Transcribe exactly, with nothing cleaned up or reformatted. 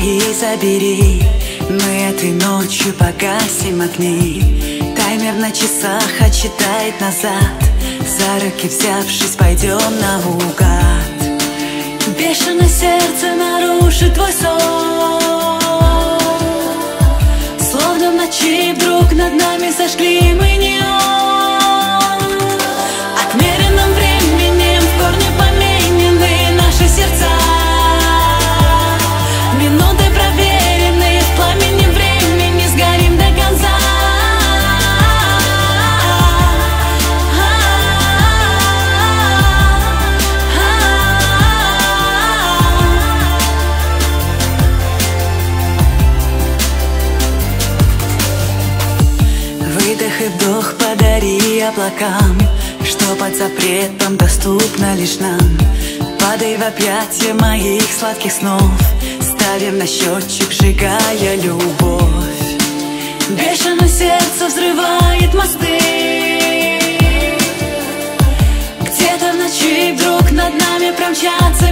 свои забери. Мы этой ночью погасим огни. Таймер на часах отсчитает назад. За руки взявшись, пойдем наугад. Бешеное сердце нарушит твой сон. Словно в ночи вдруг над нами сожгли мы неон. Отмеренным временем в корне поменены наши сердца. Минуты проверенные в пламени времени, сгорим до конца. Выдох и вдох подари облакам, что под запретом доступно лишь нам. Падай в объятия моих сладких снов, ставим на счетчик, сжигая любовь. Бешеное сердце взрывает мосты. Где-то в ночи вдруг над нами промчатся